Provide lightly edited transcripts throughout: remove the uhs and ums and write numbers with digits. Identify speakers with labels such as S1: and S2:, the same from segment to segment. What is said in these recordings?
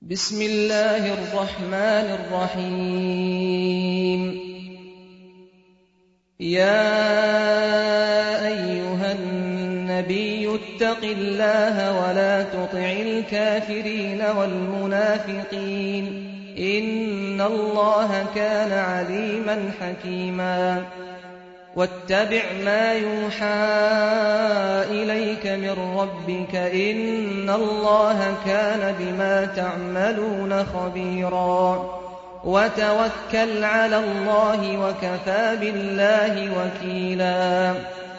S1: بسم الله الرحمن الرحيم يا أيها النبي اتق الله ولا تطع الكافرين والمنافقين إن الله كان عليما حكيما واتبع ما يوحى إليك من ربك إن الله كان بما تعملون خبيرا وتوكل على الله وكفى بالله وكيلا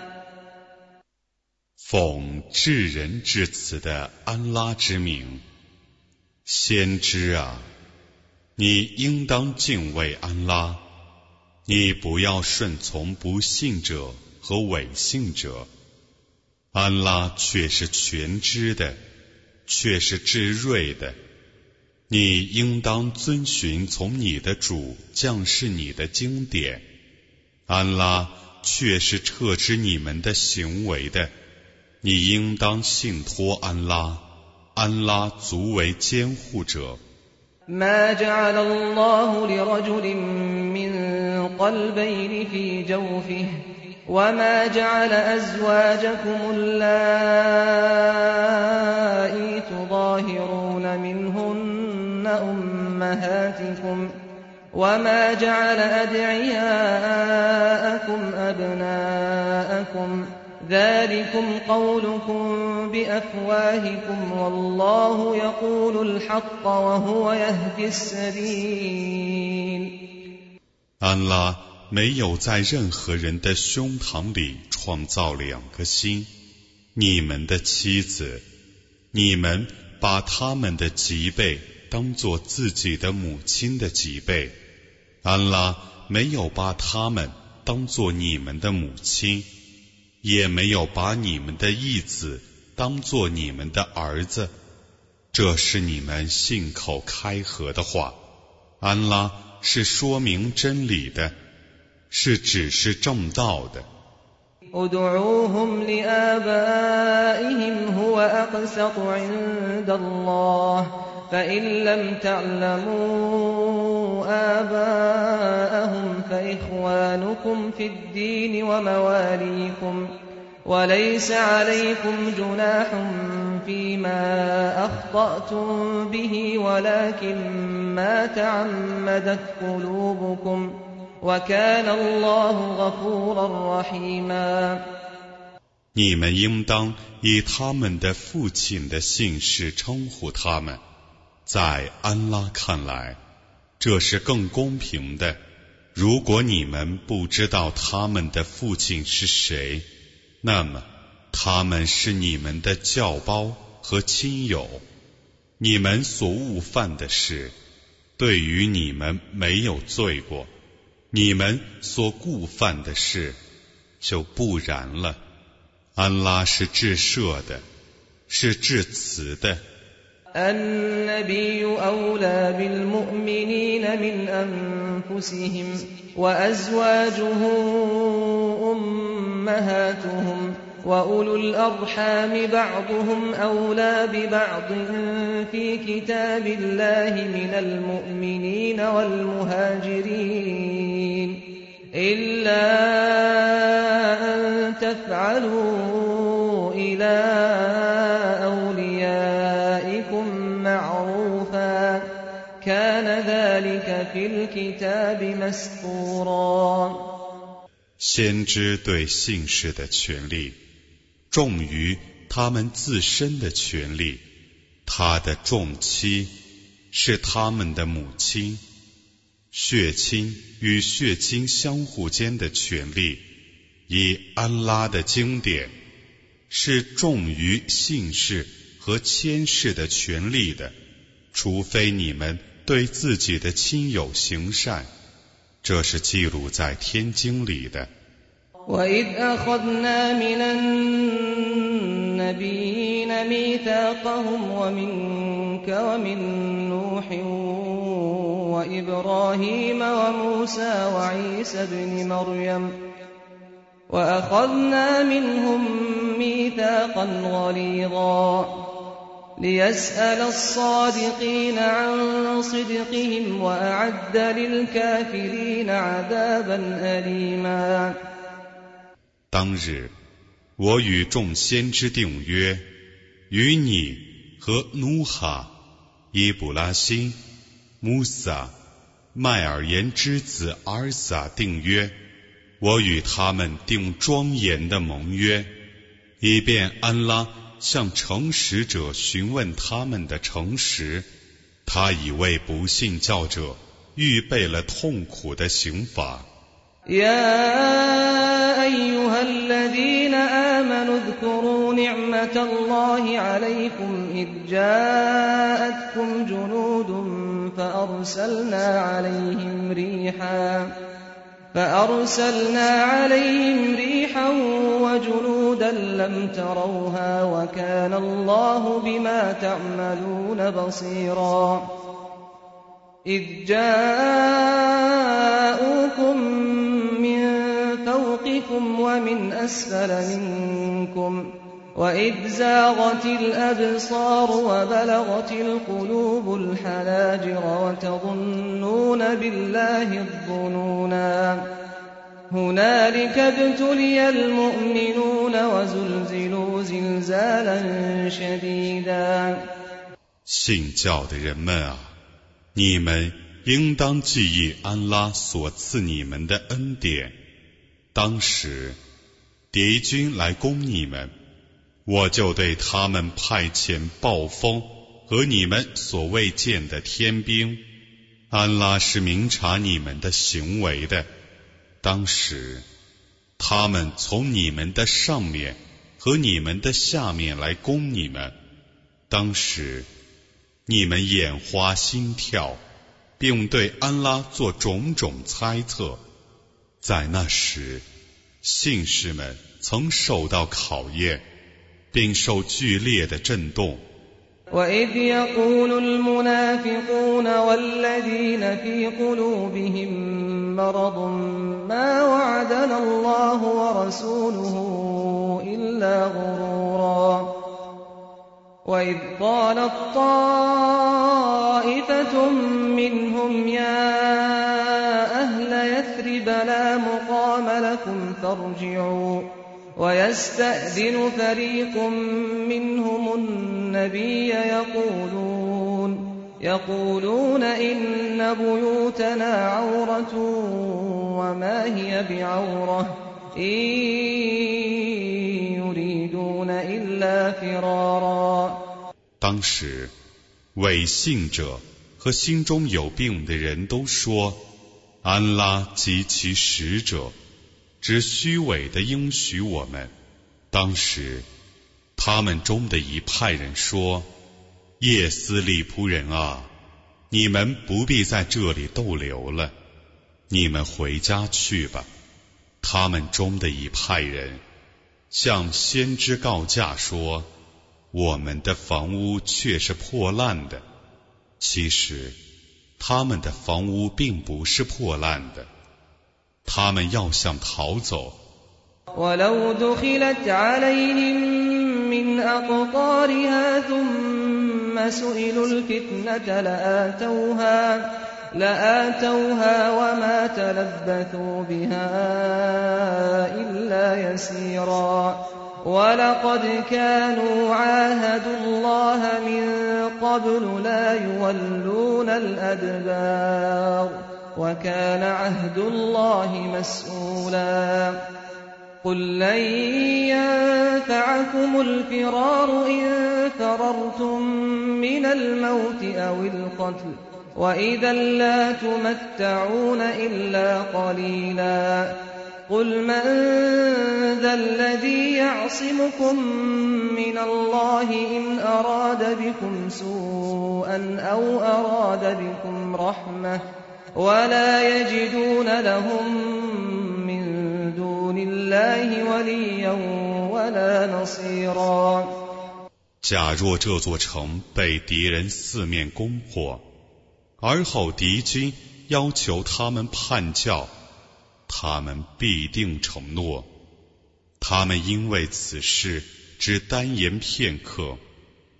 S2: 奉至仁至慈的安拉之名，先知啊，你应当敬畏安拉，你不要顺从不信者和伪信者。安拉却是全知的，却是至睿的。你应当遵循从你的主降示你的经典。安拉却是撤知你们的行为的。你应当信托安拉，安拉足为监护者。
S1: ما جعل الله لرجل من قلبين في جوفه وما جعل أزواجكم اللائي تظاهرون منهن أمهاتكم وما جعل أدعياءكم أبناءكم ذلكم قولكم بأفواهكم والله يقول الحق وهو يهدي السبيل
S2: 安拉没有在任何人的胸膛里创造两个心，你们的妻子，你们把他们的脊背当作自己的母亲的脊背，安拉没有把他们当作你们的母亲，也没有把你们的义子当作你们的儿子，这是你们信口开河的话。安拉是说明真理的，是指示正道的。
S1: ادعوهم لآبائهم هو أقسط عند الله فإن لم تعلموا آباءهم فإخوانكم في الدين ومواليكم وليس عليكم جناح فيما أخطأتم به ولكن ما تعمدت قلوبكم وكان الله غفورا رحيما
S2: 你们应当以他们的父亲的姓氏称呼他们，在安拉看来，这是更公平的。如果你们不知道他们的父亲是谁，那么他们是你们的教胞和亲友。你们所误犯的事，对于你们没有罪过；你们所故犯的事，就不然了。安拉是至赦的，是至慈的。
S1: النبي أولى بالمؤمنين من أنفسهم وأزواجه أمهاتهم وأولو الأرحام بعضهم أولى ببعض في كتاب الله من المؤمنين والمهاجرين إلا أن تفعلوا إلى أوليائكم معروفا كان ذلك في الكتاب مسطورا
S2: 先知对信士的权利重于他们自身的权利，他的众妻是他们的母亲，血亲与血亲相互间的权利，以安拉的经典是重于信士和签士的权利的，除非你们对自己的亲友行善，这是记录在天经里的。
S1: وَإِذْ أَخَذْنَا مِنَ النَّبِيِّينَ مِيثَاقَهُمْ وَمِنكَ وَمِن نُّوحٍ وَإِبْرَاهِيمَ وَمُوسَى وَعِيسَى ابْنِ مَرْيَمَ وَأَخَذْنَا مِنْهُم مِّيثَاقًا غَلِيظًا ليسأل الصادقين عن صدقهم وأعد للكافرين عذابا أليما。
S2: 当日，我与众先知定约，与你和努哈、伊布拉辛、穆萨、麦尔言之子阿尔撒定约，我与他们定庄严的盟约，以便安拉向诚实者询问他们的诚实，他已为不信教者预备了痛苦的刑罚。
S1: يا أيها الذين آمنوا اذكروا نعمة الله عليكم إذ جاءتكم جنود فأرسلنا عليهم ريحا وجنودا لم تروها وكان الله بما تعملون بصيرا إذ جاءوكم من فوقكم ومن أسفل منكم وإذ زاغت الأبصار وبلغت القلوب الحناجر وتظنون بالله الظنونا هنالك ابتلي المؤمنون وزلزلوا زلزالا شديدا。
S2: 信教的人们啊，你们应当记忆安拉所赐你们的恩典。当时敌军来攻你们，我就对他们派遣暴风和你们所未见的天兵。安拉是明察你们的行为的。当时他们从你们的上面和你们的下面来攻你们，当时你们眼花心跳，并对安拉做种种猜测。在那时，信士们曾受到考验，并受剧烈的震动。
S1: وَإِذْ يَقُولُ الْمُنَافِقُونَ وَالَّذِينَ فِي قُلُوبِهِم مَّرَضٌ مَّا وَعَدَنَا اللَّهُ وَرَسُولُهُ إِلَّا غُرُورًا وَإِذْ قَالَت طَّائِفَةٌ مِّنْهُمْ يَا أَهْلَ يَثْرِبَ لَا مُقَامَ لَكُمْ فَارْجِعُوا ويستأذن فريق منهم النبي يقولون إن بيوتنا عورة وما هي بعورة إن يريدون إلا فرارا。
S2: 当时伪信者和心中有病的人都说，安拉及其使者只虚伪地应许我们。当时他们中的一派人说，叶斯利仆人啊，你们不必在这里逗留了，你们回家去吧。他们中的一派人向先知告假说，我们的房屋却是破烂的。其实他们的房屋并不是破烂的，他们要想逃走。
S1: وَلَوْ دُخِلَتْ عَلَيْهِمْ مِنْ أَقْطَارِهَا ثُمَّ سُئِلُوا الْفِتْنَةَ لَآتَوْهَا وَمَا تَلَبَّثُوا بِهَا إِلَّا يَسِيرًا وَلَقَدْ كَانُوا عَاهَدُوا اللَّهَ مِنْ قَبْلُ لَا يُوَلُّونَ الْأَدْبَارَ وَكَانَ عَهْدُ اللَّهِ مَسْئُولًا قُل لَّن يَنفَعَكُمُ الْفِرَارُ إِن فَرَرْتُم مِّنَ الْمَوْتِ أَوِ الْقَتْلِ وَإِذًا لَّا تُمَتَّعُونَ إِلَّا قَلِيلًا قُلْ مَن ذَا الَّذِي يَعْصِمُكُم مِّنَ اللَّهِ إِنْ أَرَادَ بِكُمْ سُوءًا أَوْ أَرَادَ بِكُمْ رَحْمَةً وَلَا يَجِدُونَ لَهُم مِّن دُونِ اللَّهِ وَلِيًّا وَلَا نَصِيرًا。
S2: 假若这座城被敌人四面攻破，而后敌军要求他们叛教，他们必定承诺。他们因为此事只单言片刻，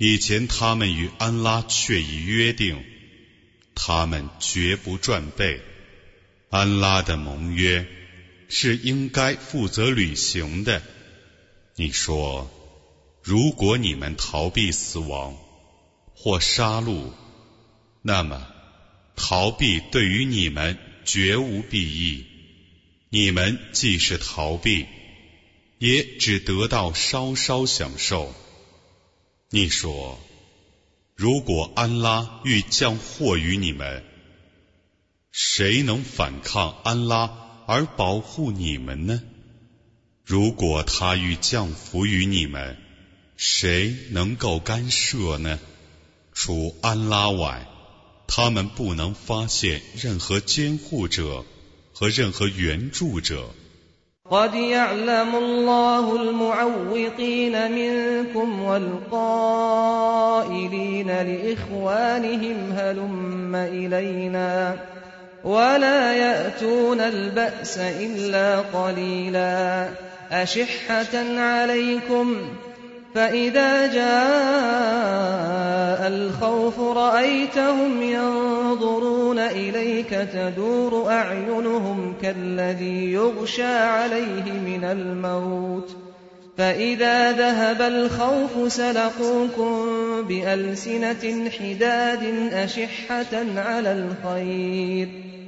S2: 以前他们与安拉确已约定，他们绝不转背。安拉的盟约是应该负责履行的。你说，如果你们逃避死亡或杀戮，那么逃避对于你们绝无裨益，你们既是逃避，也只得到稍稍享受。你说，如果安拉欲降祸于你们，谁能反抗安拉而保护你们呢？如果他欲降福于你们，谁能够干涉呢？除安拉外，他们不能发现任何监护者和任何援助者。
S1: قد يعلم الله المعوقين منكم والقائلين لإخوانهم هلم إلينا ولا يأتون البأس إلا قليلا أشحة عليكم فإذا جاء الخوف رأيتهم ينظرون إليك تدور أعينهم كالذي يغشى عليه من الموت فإذا ذهب الخوف سلقوكم بألسنة حداد أشحة على الخير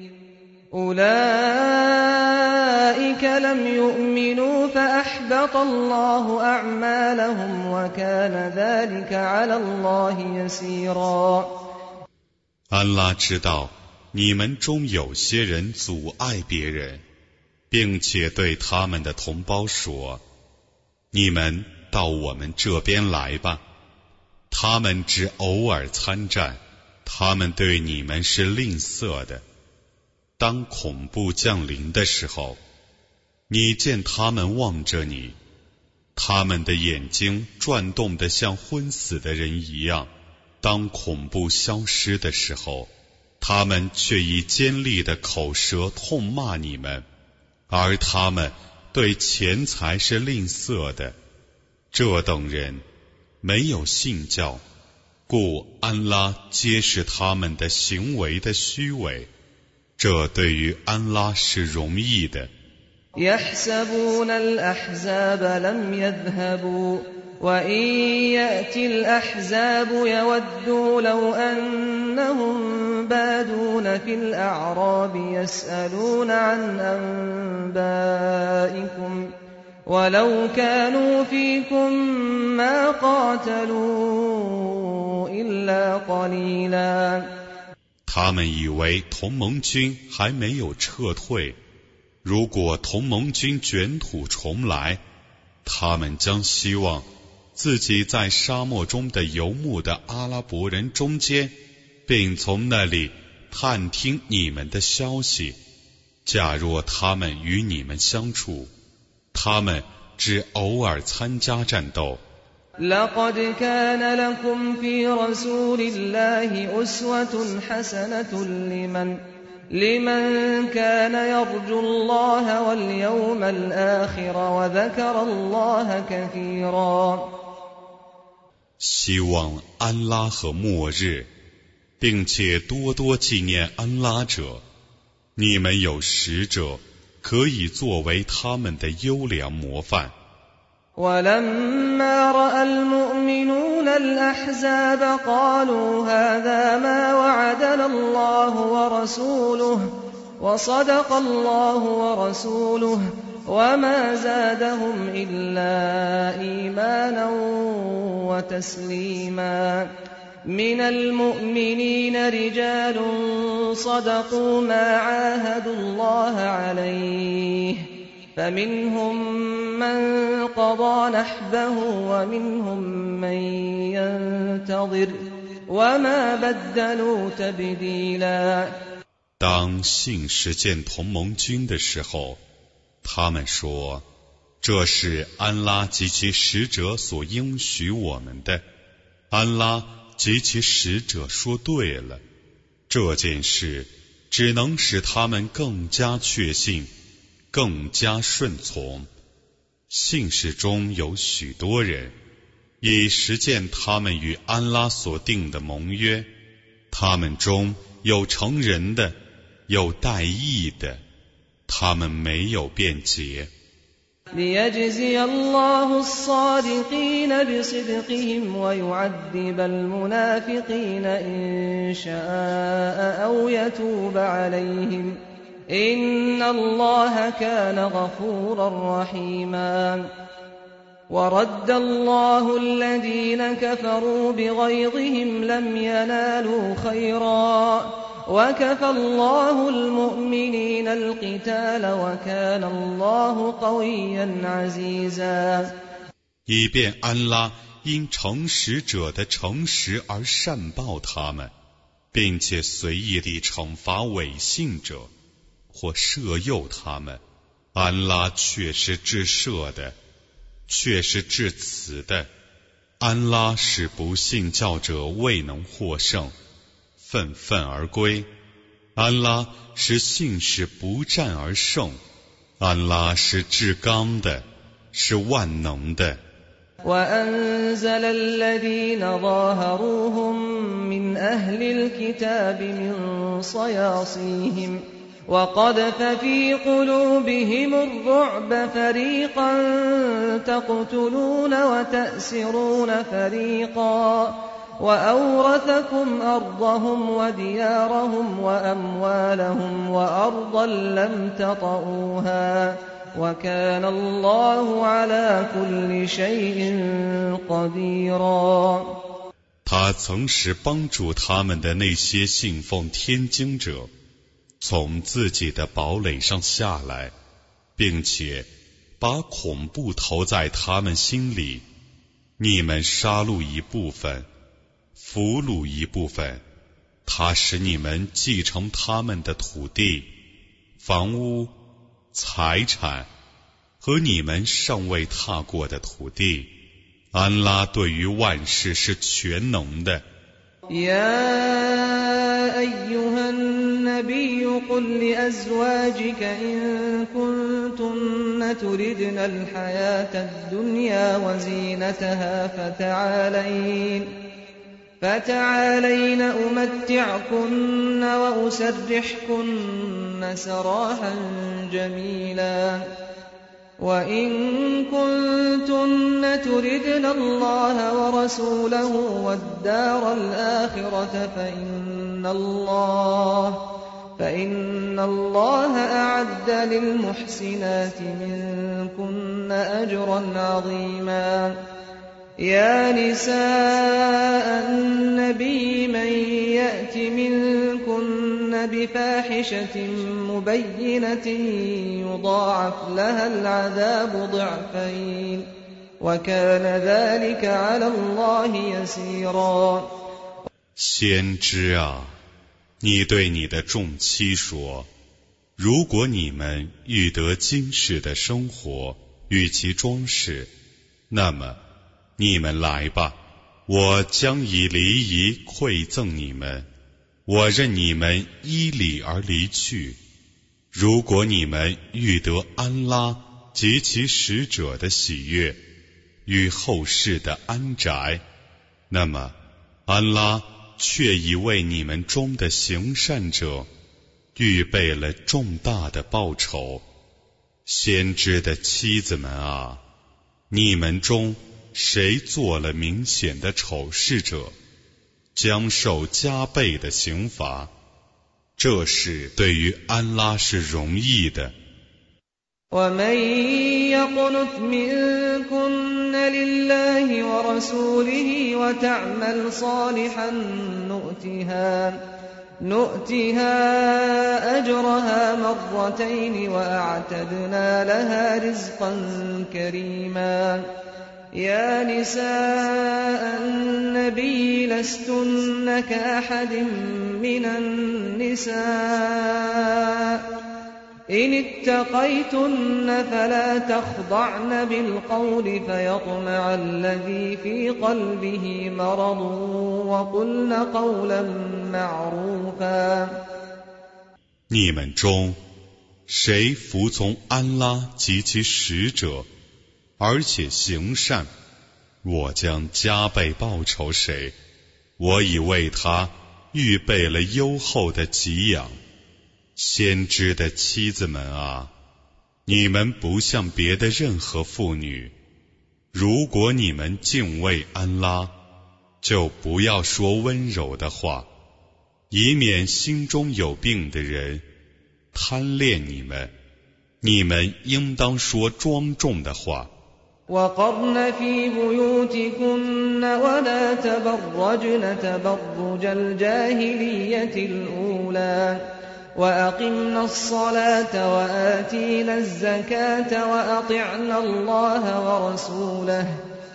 S1: أولئك لم يؤمنوا فأحبط الله أعمالهم وكان ذلك على الله يسيرا
S2: 安拉知道你们中有些人阻碍别人，并且对他们的同胞说，你们到我们这边来吧。他们只偶尔参战，他们对你们是吝啬的。当恐怖降临的时候，你见他们望着你，他们的眼睛转动得像昏死的人一样。当恐怖消失的时候，他们却以尖利的口舌痛骂你们，而他们对钱财是吝啬的。这等人没有信教，故安拉揭示他们的行为的虚伪。这对于安拉是容易的。
S1: يحسبون الأحزاب لم يذهبوا وإن يأتي الأحزاب يودوا لو أنهم بادون في الأعراب يسألون عن أنبائكم ولو كانوا فيكم ما قاتلوا إلا قليلا
S2: 他们以为同盟军还没有撤退，如果同盟军卷土重来，他们将希望自己在沙漠中的游牧的阿拉伯人中间，并从那里探听你们的消息。假若他们与你们相处，他们只偶尔参加战斗。
S1: لقد كان لكم في رسول الله أسوة حسنة لمن كان يرجو الله واليوم الآخر وذكر الله كثيرا
S2: 希望安拉和末日，并且多多纪念安拉者，你们有使者可以作为他们的优良模范。
S1: ولما رأى المؤمنون الأحزاب قالوا هذا ما وعدنا الله ورسوله وصدق الله ورسوله وما زادهم إلا إيمانا وتسليما من المؤمنين رجال صدقوا ما عاهدوا الله عليه فمنهم من قضى نحبه ومنهم من ينتظر وما بدلوا تبديلا
S2: 当信实践同盟军的时候，他们说，这是安拉及其使者所应许我们的。安拉及其使者说对了，这件事只能使他们更加确信，更加顺从。信士中有许多人， 以实践他们与安拉所定的盟约，他们中有成人的，有代役的，他们没有辩解。
S1: ليجزي الله الصادقين بصدقهم ويعذب المنافقين إن شاء أو يتوب عليهم إن الله كان غفورا رحيما ورد الله الذين كفروا بغيظهم لم ينالوا خيرا وكفى الله المؤمنين القتال وكان الله قويا عزيزا
S2: 以便安拉因诚实者的诚实而善报他们，并且随意地惩罚违信者或摄诱他们。安拉却是至赦的，却是至慈的。安拉使不信教者未能获胜，愤愤而归。安拉使信使不战而胜。安拉是至刚的，是万能的。
S1: وأنزل الذين ظاهروهم من أهل الكتاب من صياصيهم وقذف في قلوبهم الرعب فريقا تقتلون وتأسرون فريقا وأورثكم أرضهم وديارهم وأموالهم وأرضا لم تطئوها وكان الله على كل شيء قديرا
S2: 他曾使帮助他们的那些信奉天经者从自己的堡垒上下来，并且把恐怖投在他们心里。你们杀戮一部分，俘虏一部分，他使你们继承他们的土地、房屋、财产和你们尚未踏过的土地。安拉对于万事是全能的。
S1: يا أيها النبي قل لأزواجك إن كنتن تردن الحياة الدنيا وزينتها فتعالين أمتعكن وأسرحكن سراحا جميلا وإن كنتن تردن الله ورسوله والدار الآخرة فإن الله أعد للمحسنات منكن أجرا عظيما يا نساء النبي من يأت منكن بفاحشة مبينة يضاعف لها العذاب ضعفين وكان ذلك على الله يسيرا
S2: 先知啊，你对你的众妻说，如果你们欲得今世的生活与其装饰，那么你们来吧，我将以离仪馈赠你们，我任你们依礼而离去。如果你们欲得安拉及其使者的喜悦与后世的安宅，那么安拉却已为你们中的行善者预备了重大的报酬。先知的妻子们啊，你们中谁做了明显的丑事者，将受加倍的刑罚。这事对于安拉是容易的。
S1: ومن يقنت منكن لله ورسوله وتعمل صالحا نؤتها أجرها مرتين وأعتدنا لها رزقا كريما يا نساء النبي لستن كأحد من النساء إن اتقيتن فلا تخضعن بالقول فيطمع الذي في قلبه مرض وقلن قولا معروفا
S2: 你们中谁服从安拉及其使者，而且行善， 我将加倍报酬谁？我已为他预备了优厚的给养。先知的妻子们啊，你们不像别的任何妇女，如果你们敬畏安拉，就不要说温柔的话，以免心中有病的人贪恋你们。你们应当说庄重的话。
S1: وقرن في بيوتكن ولا تبرجن تبرج الجاهلية الأولى وأقمنا الصلاة وآتينا الزكاة وأطعنا الله ورسوله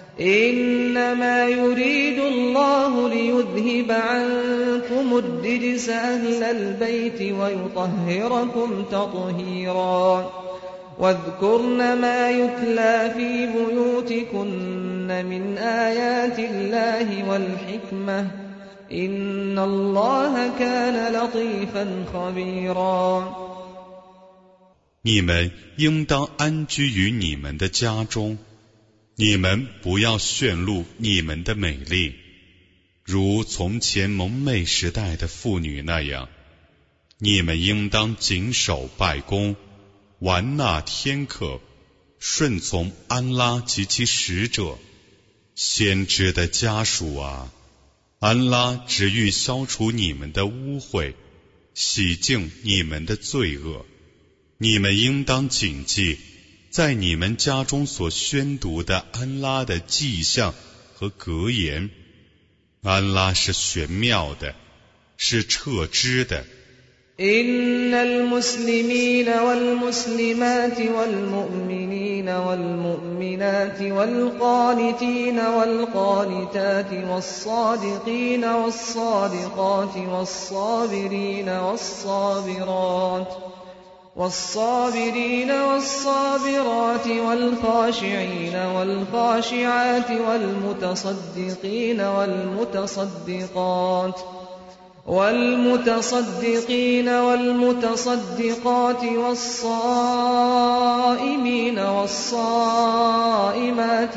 S1: إنما يريد الله ليذهب عنكم الرجس أهل البيت ويطهركم تطهيرا واذكرن ما يتلى في بيوتكن من آيات الله والحكمة إن الله كان لطيفا خبيرا
S2: 你们应当安居于你们的家中，你们不要炫露你们的美丽，如从前蒙昧时代的妇女那样。你们应当谨守拜功，完纳天课，顺从安拉及其使者。先知的家属啊，安拉只欲消除你们的污秽，洗净你们的罪恶。你们应当谨记在你们家中所宣读的安拉的迹象和格言。安拉是玄妙的，是彻知的。
S1: إن المسلمين والمسلمات والمؤمنين والمؤمنات والقانتين والقانتات والصادقين والصادقات والصابرين والصابرات والخاشعين والخاشعات والمتصدقين والمتصدقات والصائمين والصائمات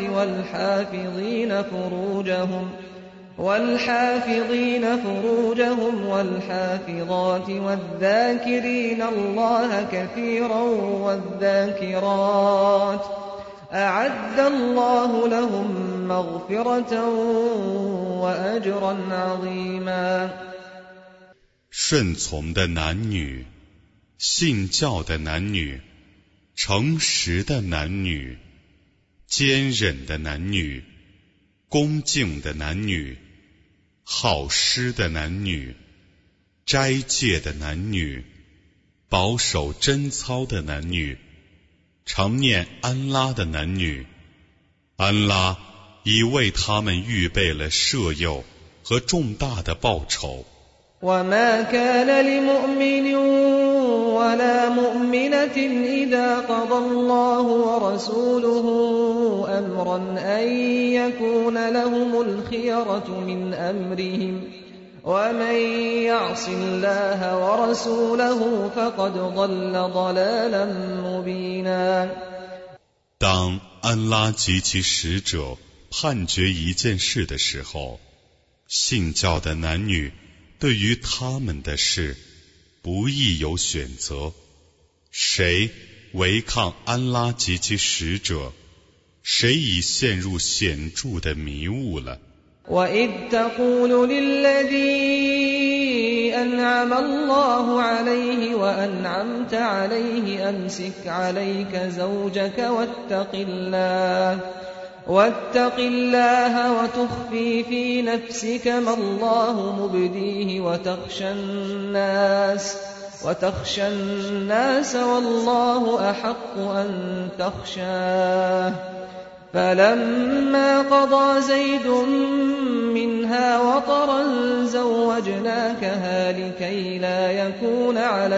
S1: والحافظين فروجهم والحافظات والذاكرين الله كثيرا والذاكرات أعد الله لهم مغفرة وأجرا عظيما
S2: 顺从的男女，信教的男女，诚实的男女，坚忍的男女，恭敬的男女，好施的男女，斋戒的男女，保守贞操的男女，常念安拉的男女。安拉已为他们预备了赦宥和重大的报酬。
S1: وما كان لمؤمن ولا مؤمنة إذا قضى الله ورسوله أمرا أن يكون لهم الخيرة من أمرهم ومن يعص الله ورسوله فقد ضل ضلالا مبينا
S2: 当安拉及其使者判决一件事的时候，信教的男女对于他们的事不亦有选择。谁违抗安拉及其使者，谁已陷入显著的迷雾了。
S1: وَإِذْ تَقُولُ لِلَّذِي أَنْعَمَ اللَّهُ عَلَيْهِ وَأَنْعَمْتَ عَلَيْهِ أَمْسِكْ عَلَيْكَ زَوْجَكَ واتق الله وتخفي في نفسك ما الله مبديه وتخشى الناس والله أحق أن تخشاه فلما قضى زيد منها وطرا زوجناكها لكي لا يكون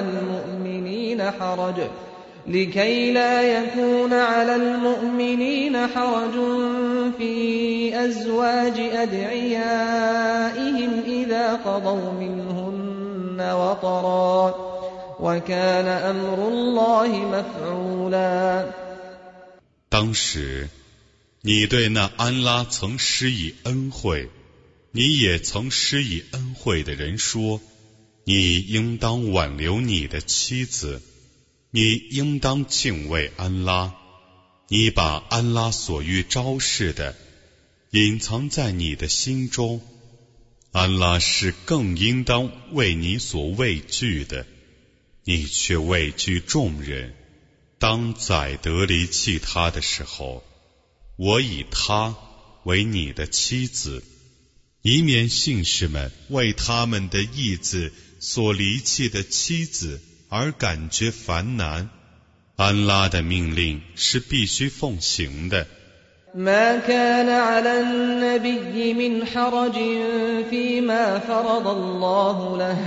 S1: على المؤمنين حرج في أزواج أدعيائهم إذا قضوا منهن وطرا وكان أمر الله مفعولا
S2: 当时你对那安拉曾施以恩惠，你也曾施以恩惠的人说，你应当挽留你的妻子，你应当敬畏安拉，你把安拉所欲昭示的隐藏在你的心中，安拉是更应当为你所畏惧的，你却畏惧众人。当宰得离弃他的时候，我以他为你的妻子，以免信士们为他们的义子所离弃的妻子而感觉烦难。安拉的命令是必须奉行的。
S1: ما كان على النبي من حرج فيما فرض الله له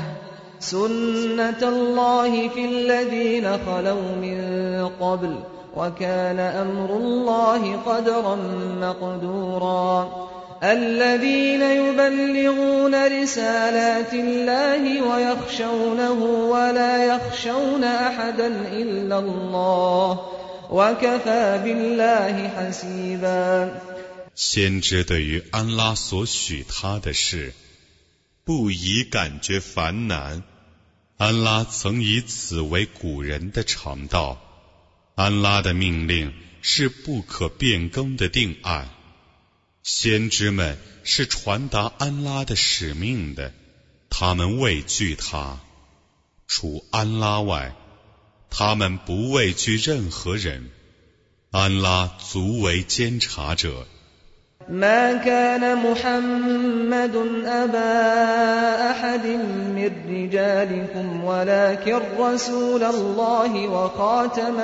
S1: سنة الله في الذين خلوا من قبل وكان أمر الله قدرا مقدورا الذين يبلغون رسالات الله ويخشونه ولا يخشون أحدا إلا الله وكفى بالله حسيبا
S2: 先知对于安拉所许他的事不宜感觉烦难，安拉曾以此为古人的常道，安拉的命令是不可变更的定案，先知们是传达安拉的使命的，他们畏惧他，除安拉外，他们不畏惧任何人，安拉足为监察者。
S1: ما كان محمد أبا أحد من رجالكم ولكن رسول الله وخاتم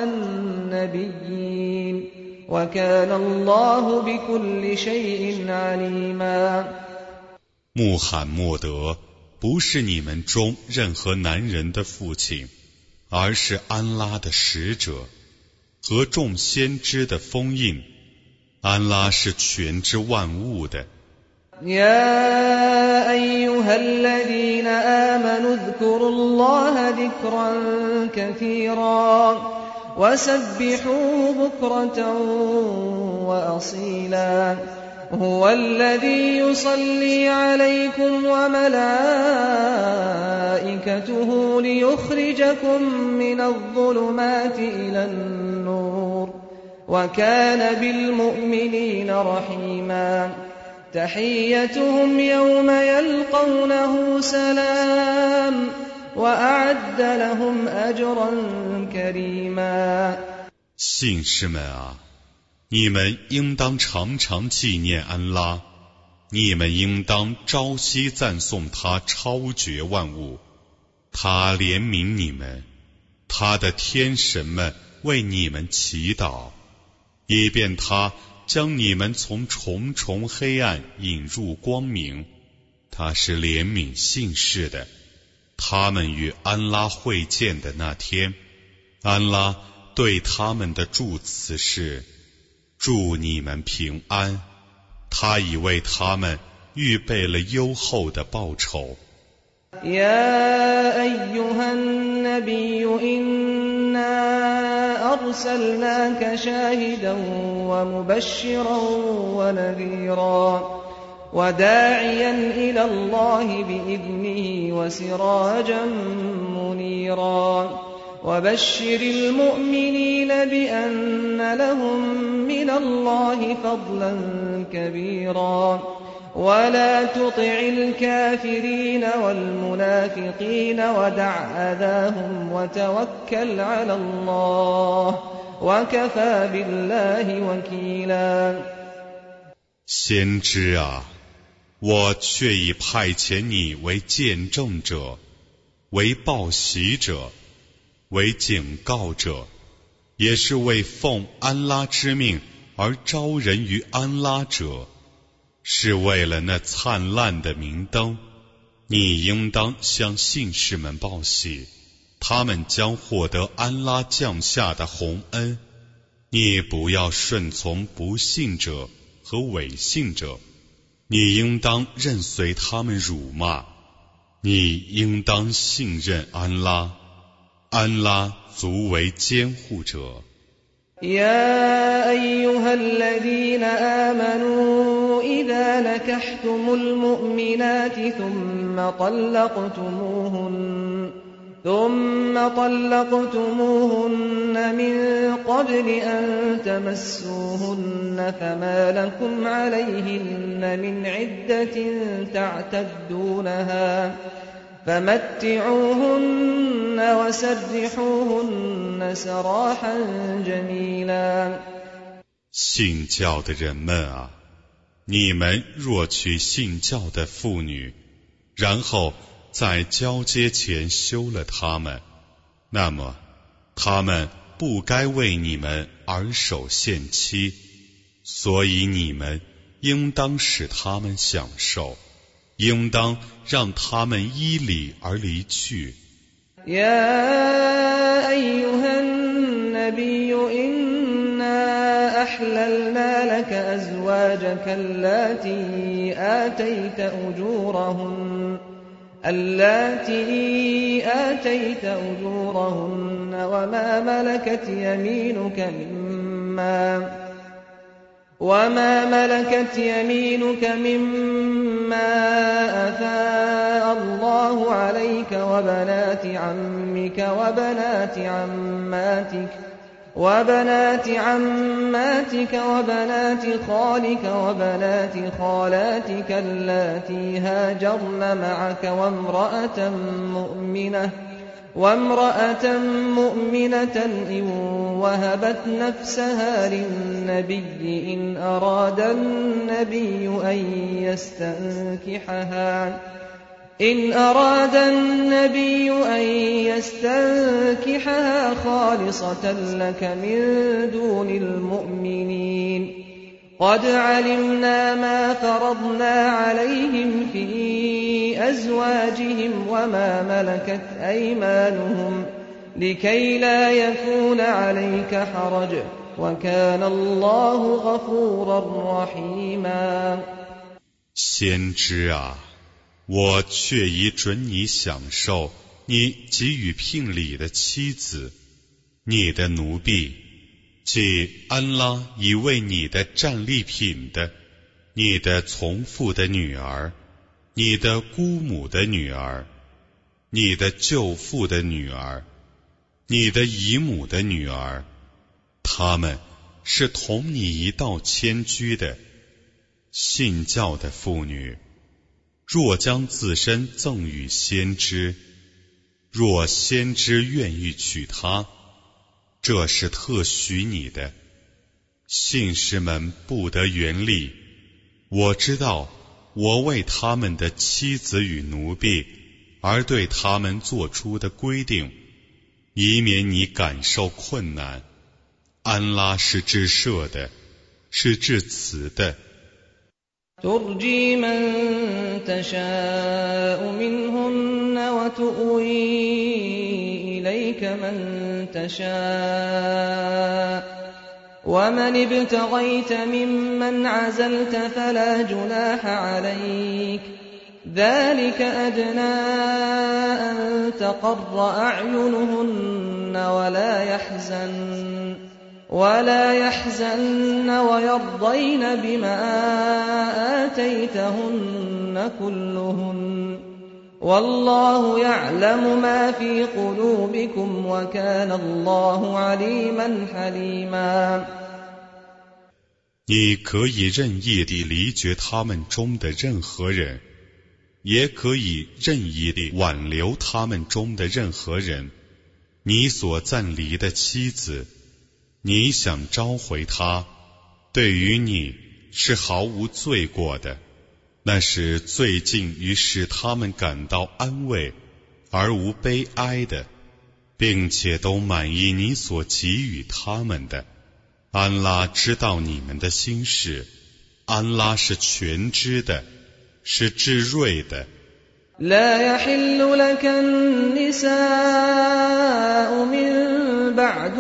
S1: النبيين وكان الله بكل شيء عليما
S2: 穆罕默德不是你们中任何男人的父亲，而是安拉的使者和众先知的封印，安拉是全知万物的。
S1: يا أيها الذين آمنوا اذكروا الله ذكرا كثيرا وسبحوه بكرة وأصيلا هو الذي يصلي عليكم وملائكته ليخرجكم من الظلمات إلى النور وكان بالمؤمنين رحيما تحيتهم يوم يلقونه سلام وأعد لهم أجرا كريما
S2: 信士们啊，你们应当常常纪念安拉，你们应当朝夕赞颂他超绝万物，他怜悯你们，他的天神们为你们祈祷，以便他将你们从重重黑暗引入光明，他是怜悯信士的。他们与安拉会见的那天，安拉对他们的祝词是：祝你们平安，他已为他们预备了优厚的报酬。
S1: يا أيها النبي إنا أرسلناك شاهدا ومبشرا ونذيرا وداعيا إلى الله بإذنه وسراجا منيرا وبشر المؤمنين بأن لهم من الله فضلا كبيرا ولا تطع الكافرين والمنافقين ودع أذاهم وتوكل على الله وكفى بالله وكيلا
S2: 先知啊，我却已派遣你为见证者，为报喜者，为警告者，也是为奉安拉之命而招人于安拉者，是为了那灿烂的明灯。你应当向信士们报喜，他们将获得安拉降下的洪恩。你不要顺从不信者和伪信者，你应当任随他们辱骂，你应当信任安拉，安拉足为监护者。
S1: يا أيها الذين آمنوا إذا نكحتم المؤمنات ثم طلقتموهن من قبل أن تمسوهن فما لكم عليهن من عدة تعتدونها فمتعوهن وسرحوهن سراحا جميلا
S2: 信教的人们啊，你们若娶信教的妇女，然后在交接前休了她们，那么她们不该为你们而守限期，所以你们应当使她们享受，应当让他们依礼而离去。
S1: يا أيها النبي إنا أحللنا لك أزواجك اللاتي آتيت أجورهن وما ملكت يمينك مما أفاء الله عليك وبنات عمك وبنات عماتك وبنات خالك وبنات خالاتك اللاتي هاجرن معك وامرأة مؤمنة إن وهبت نفسها للنبي إن أراد النبي أن يستنكحها خالصة لك من دون المؤمنين قد علمنا ما فرضنا عليهم في أزواجهم وما ملكت أيمانهم لكي لا يكون عليك حرج وكان الله غفورا رحيما
S2: 先知啊，我却已准你享受你给予聘礼的妻子，你的奴婢，即安拉已为你的战利品的，你的从父的女儿，你的姑母的女儿，你的舅父的女儿，你的姨母的女儿，她们是同你一道迁居的。信教的妇女，若将自身赠与先知，若先知愿意娶她，这是特许你的。信士们不得原力，我知道我为他们的妻子与奴婢而对他们做出的规定，以免你感受困难。安拉是至赦的，是至慈的。
S1: ترجي من تشاء منهن وتؤوي إليك من تشاء ومن ابتغيت ممن عزلت فلا جناح عليك ذلك أدنى أن تقر أعينهن ولا يحزن ويرضين بما آتيتهن كلهن والله يعلم ما في قلوبكم وكان الله عليما حليما
S2: 你可以任意地离绝他们中的任何人，也可以任意地挽留他们中的任何人。你所暂离的妻子，你想召回她，对于你是毫无罪过的，那是最近于使他们感到安慰而无悲哀的，并且都满意你所给予他们的。安拉知道你们的心事，安拉是全知的，是至睿的。
S1: لا يحل لك النساء من بعد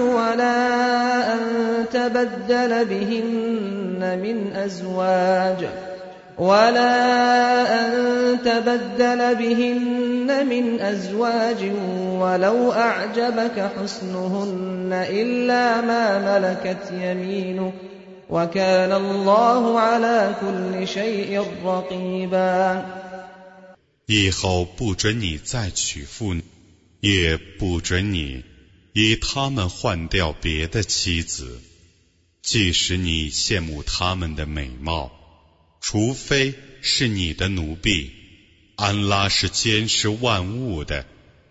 S1: ولا أن تبدل بهن من أزواج ولا أن تبدل بهن من أزواج ولو أعجبك حسنهن إلا ما ملكت يمينك وكان الله على كل شيء رقيبا
S2: 以后不准你再娶妇女，也不准你以他们换掉别的妻子，即使你羡慕他们的美貌，除非是你的奴婢，安拉是监视万物的。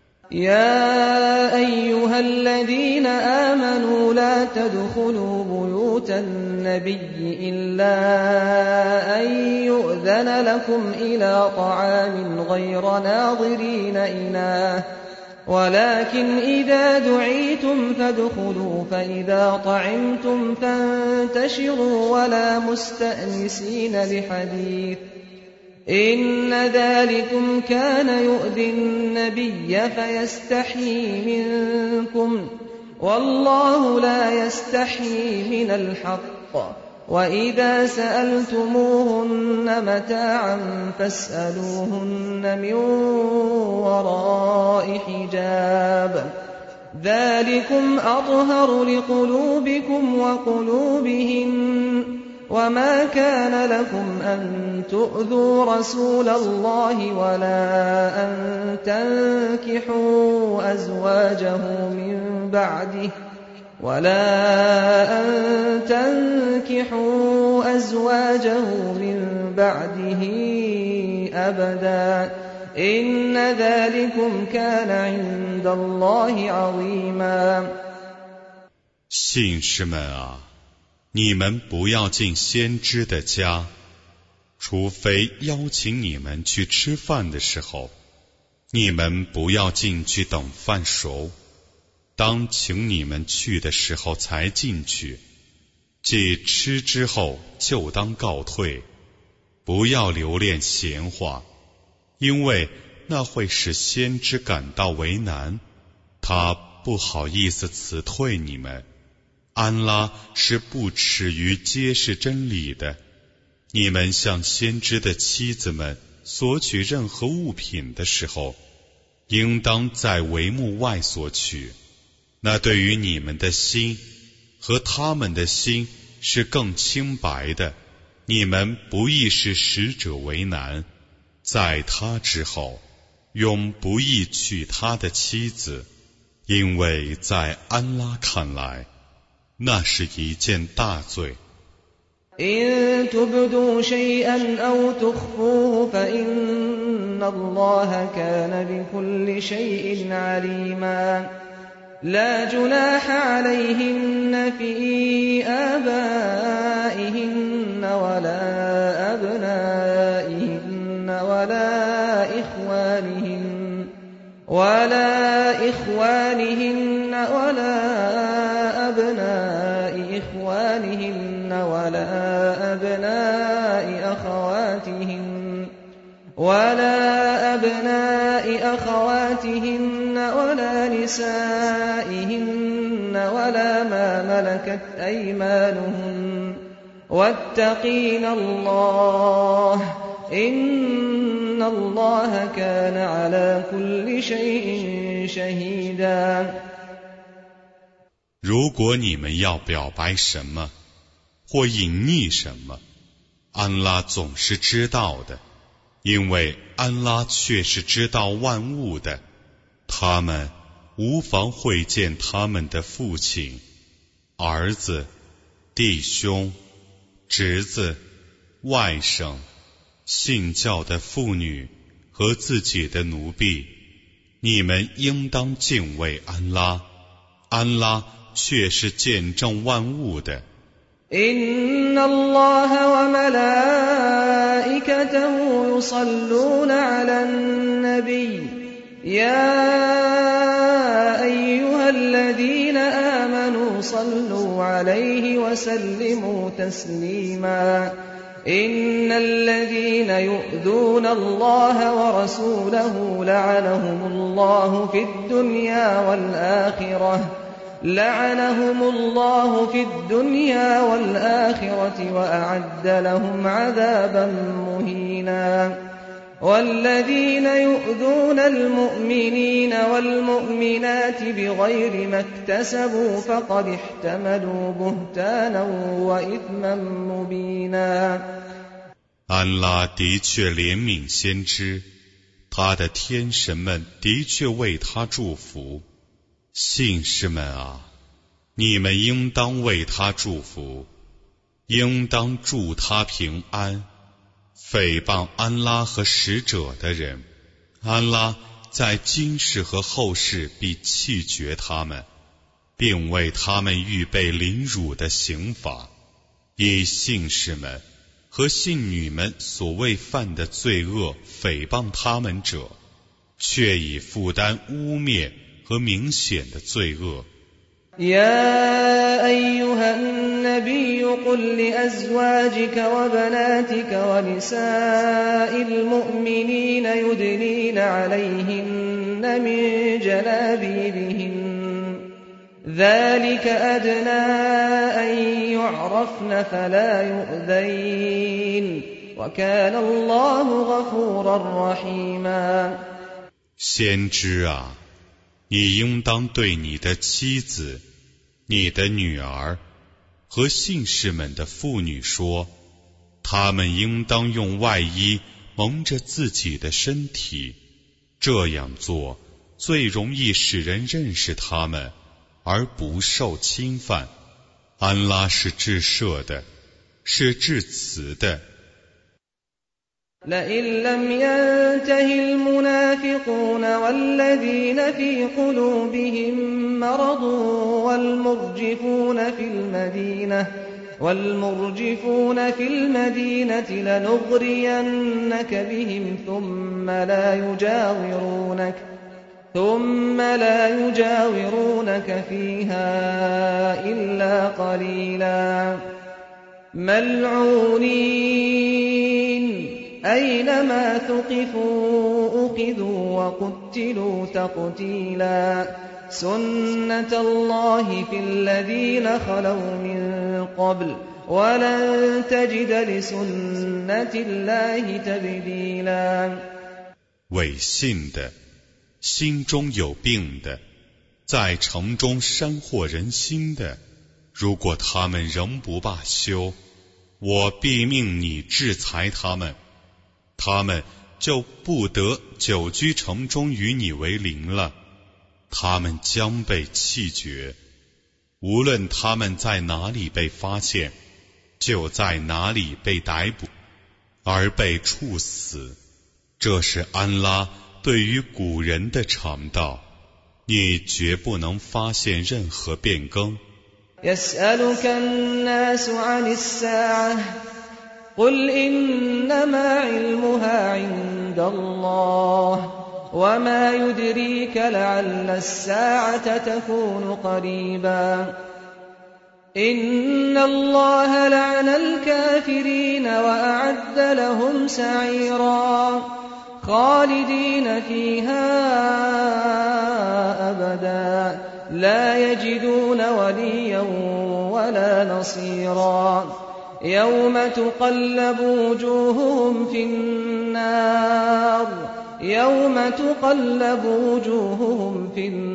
S1: يا أيها الذين آمنوا لا تدخلوا بيوت النبي إلا أن يؤذن لكم إلى طعام غير ناظرين إناه ولكن إذا دعيتم فادخلوا فإذا طعمتم فانتشروا ولا مستأنسين لحديث إن ذلكم كان يؤذي النبي فيستحيي منكم والله لا يستحيي من الحق وإذا سألتموهن متاعا فاسألوهن من وراء حجاب ذلكم أطهر لقلوبكم وقلوبهن وما كان لكم أن تؤذوا رسول الله ولا أن تنكحوا أزواجه من بعده أبدا إن ذلكم كان عند الله عظيما
S2: 信士们啊，你们不要进先知的家，除非邀请你们去吃饭的时候，你们不要进去等饭熟，当请你们去的时候才进去，即吃之后就当告退，不要留恋闲话，因为那会使先知感到为难，他不好意思辞退你们。安拉是不耻于揭示真理的。你们向先知的妻子们索取任何物品的时候，应当在帷幕外索取，那对于你们的心和他们的心是更清白的。你们不易使使者为难，在他之后永不易娶他的妻子，因为在安拉看来那是一件大罪。
S1: إن تبدوا شيئا أو تخفوه فإن الله كان بكل شيء عليما لا جناح عليهن في آبائهن ولا أبنائهن ولا إخوانهن ولا أبناء إخوانهن ولا أبناء أخواتهن ولا نسائهن ولا ما ملكت أيمانهن واتقين الله إن الله كان على كل شيء شهيدا
S2: 如果你们要表白什么或隐匿什么，安拉总是知道的，因为安拉却是知道万物的。他们无妨会见他们的父亲、儿子、弟兄、侄子、外甥、信教的妇女和自己的奴婢。你们应当敬畏安拉，安拉却是见证万物的。
S1: إن الله وملائكته يصلون على النبي يا أيها الذين آمنوا صلوا عليه وسلموا تسليما إن الذين يؤذون الله ورسوله لعنهم الله في الدنيا والآخرة لعنهم الله في الدنيا والآخرة وأعد لهم عذابا مهينا والذين يؤذون المؤمنين والمؤمنات بغير ما اكتسبوا فقد احتملوا بهتانا وإثما مبينا。
S2: 安拉的确怜悯先知，他的天神们的确为他祝福。信士们啊，你们应当为他祝福，应当祝他平安。诽谤安拉和使者的人，安拉在今世和后世必弃绝他们，并为他们预备凌辱的刑罚。以信士们和信女们所谓犯的罪恶诽谤他们者，却已负担污蔑和明显的罪恶。
S1: يا أيها النبي قل لأزواجك وبناتك ونساء المؤمنين يدنين عليهن من جلابيبهن ذلك أدنى أن يعرفن فلا يؤذين وكان الله غفورا رحيما。
S2: 先知啊，你应当对你的妻子、你的女儿和信士们的妇女说，她们应当用外衣蒙着自己的身体，这样做最容易使人认识她们，而不受侵犯。安拉是至赦的，是至慈的。
S1: لئن لم ينته المنافقون والذين في قلوبهم مرض والمرجفون في المدينة لنغرينك بهم ثم لا يجاورونك فيها إلا قليلا ملعونين أينما ثقفوا أخذوا وقتلوا تقتيلا سنة الله في الذين خلوا من قبل ولن تجد لسنة الله تبديلا。
S2: 伪信的，心中有病的，在城中煽惑人心的，如果他们仍不罢休，我必命你制裁他们，他们就不得久居城中与你为邻了，他们将被弃绝。无论他们在哪里被发现，就在哪里被逮捕，而被处死。这是安拉对于古人的常道，你绝不能发现任何变更。
S1: يسألك الناس عن الساعة قل إنما علمها عند الله وما يدريك لعل الساعة تكون قريبا إن الله لعن الكافرين وأعد لهم سعيرا خالدين فيها أبدا لا يجدون وليا ولا نصيرا يوم تقلب وجوههم في النار يوم تقلب وجوههم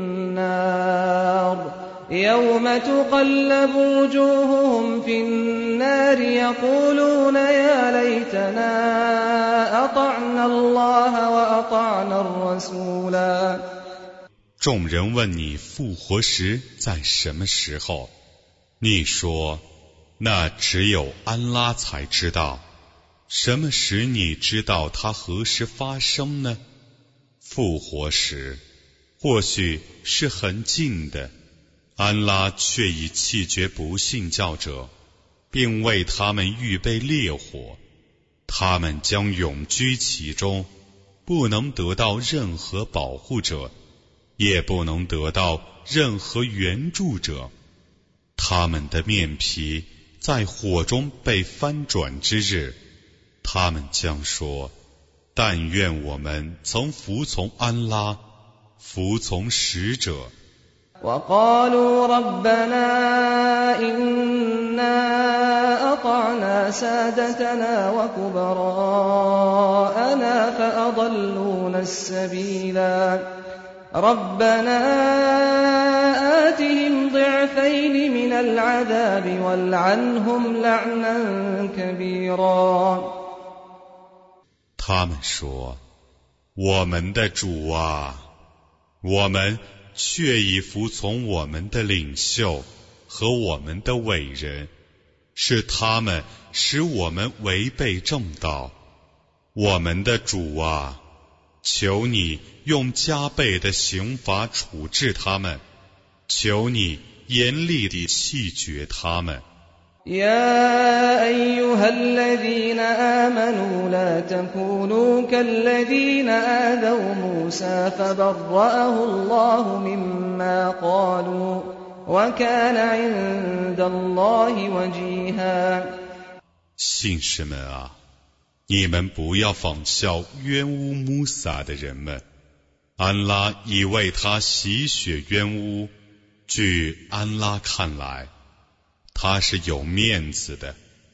S1: في النار يقولون يا ليتنا أطعنا الله وأطعنا الرسولا。
S2: 众人问你复活时在什么时候，你说那只有安拉才知道。什么时你知道它何时发生呢？复活时或许是很近的，安拉却已弃绝不信教者，并为他们预备烈火，他们将永居其中，不能得到任何保护者，也不能得到任何援助者。他们的面皮在火中被翻转之日，他们将说，但愿我们曾服从安拉，服从使者。
S1: وقالوا ربنا إنا أطعنا سادتنا وكبراءنا فأضلونا السبيلا ربنا آتهم ضعفين من العذاب والعنهم لعنا كبيرا
S2: 他们说：“我们的主啊，我们却已服从我们的领袖和我们的伟人，是他们使我们违背正道。我们的主啊，求你用加倍的刑罚处置他们，求你严厉地弃绝他们。”
S1: يا أيها الذين آمنوا لا تكونوا كالذين آذوا موسى فبرأه الله مما قالوا وكان عند الله وجيها
S2: 信士们啊，你们不要仿效冤污穆萨的人们，安拉已为他洗雪冤污，据安拉看来他是有面子的。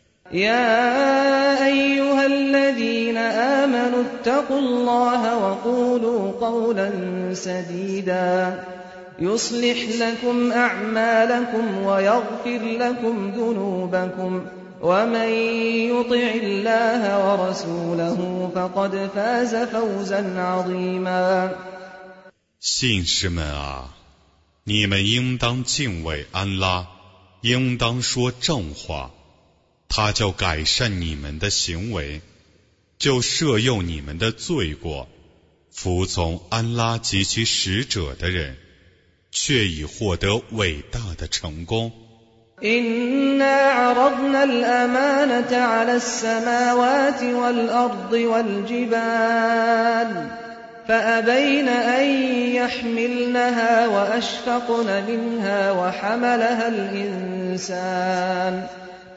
S1: يا أيها الذين آمنوا اتقوا الله وقولوا قولا سديدا يصلح لكم أعمالكم ويغفر لكم ذنوبكم ومن يطع الله ورسوله فقد فاز فوزا عظيما
S2: 信士们啊，你们应当敬畏安拉，应当说正话，他就改善你们的行为，就赦宥你们的罪过。服从安拉及其使者的人，却已获得伟大的成功。
S1: إنا عرضنا الأمانة على السماوات والأرض والجبال فأبين أن يحملنها وأشفقن منها وحملها الإنسان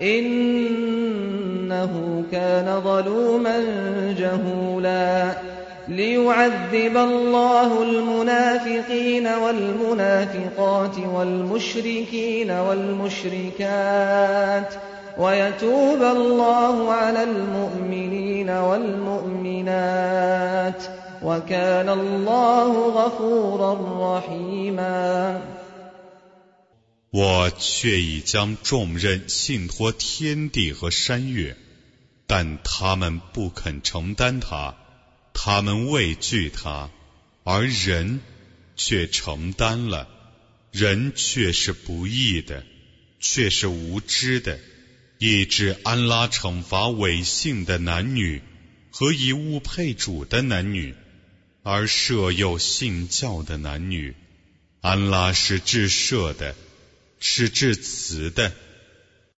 S1: إنه كان ظلوما جهولا ليعذب الله المنافقين والمنافقات والمشركين والمشركات ويتوب الله على المؤمنين والمؤمنات وكان الله غفورا رحيما
S2: 我却已将重任信托天地和山岳，但他们不肯承担它，他们畏惧它，而人却承担了。人却是不义的，却是无知的，以致安拉惩罚违信的男女和以物配主的男女，而赦宥信教的男女。安拉是至赦的，是至慈的。